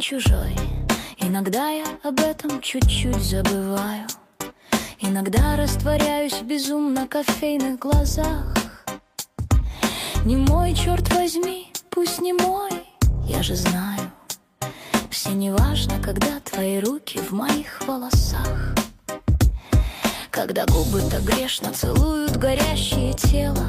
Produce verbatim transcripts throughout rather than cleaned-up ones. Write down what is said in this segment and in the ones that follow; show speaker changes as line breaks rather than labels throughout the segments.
чужой. Иногда я об этом чуть-чуть забываю. Иногда растворяюсь в безумно кофейных глазах. Не мой, черт возьми, пусть не мой, я же знаю. Все неважно, когда твои руки в моих волосах. Когда губы так грешно целуют горящее тело.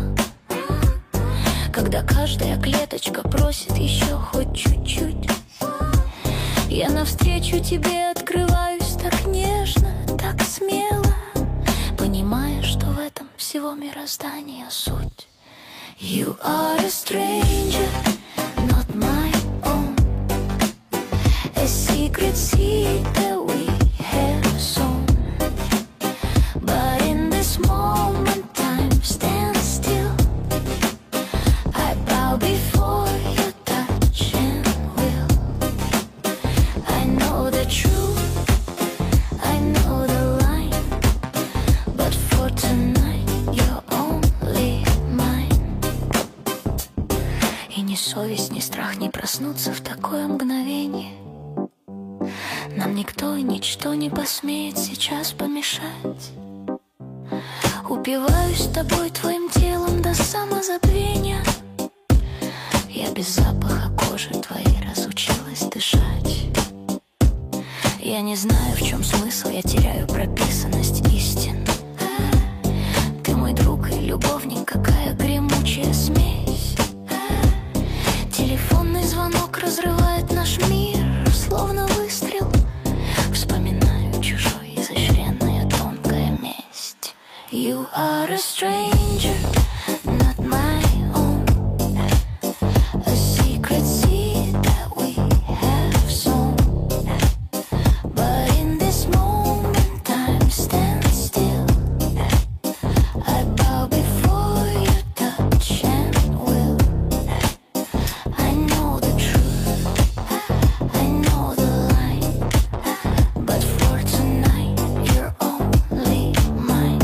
Когда каждая клеточка просит еще хоть чуть-чуть. Я навстречу тебе открываюсь так нежно, так смело, понимая, что в этом всего мироздания суть. You are a stranger, not my own. A secret seed that we have sown. But in this moment time stands still. I bow before your touch and will. I know the truth, I know the line. But for tonight you're only mine. И ни совесть, ни страх не проснуться в такое мгновение. Нам никто и ничто не посмеет сейчас помешать. Упиваюсь тобой, твоим телом до самозабвения. Я без запаха кожи твоей разучилась дышать. Я не знаю, в чем смысл, я теряю прописанность истин. Ты мой друг и любовник, какая гремучая смесь. Телефонный звонок разрывает наш мир, словно выстрел. Вспоминаю чужой, изощренная тонкая месть. You are a stranger, not my own. A secret seed that we have sown. But in this moment time stands still. I bow before your touch and will. I know the truth, I know the line. But for tonight you're only mine.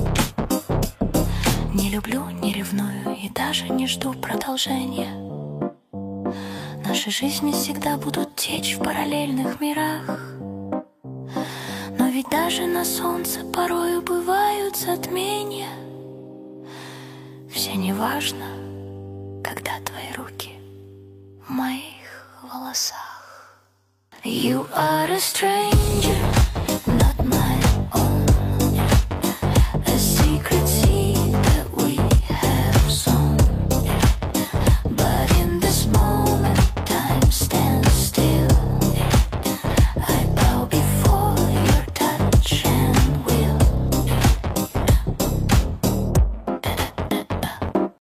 Не люблю, не ревную и даже не жду продолжения. Наши жизни всегда будут течь в параллельных мирах. Но ведь даже на солнце порою бывают затмения. Все неважно, когда твои руки в моих волосах. You are a stranger.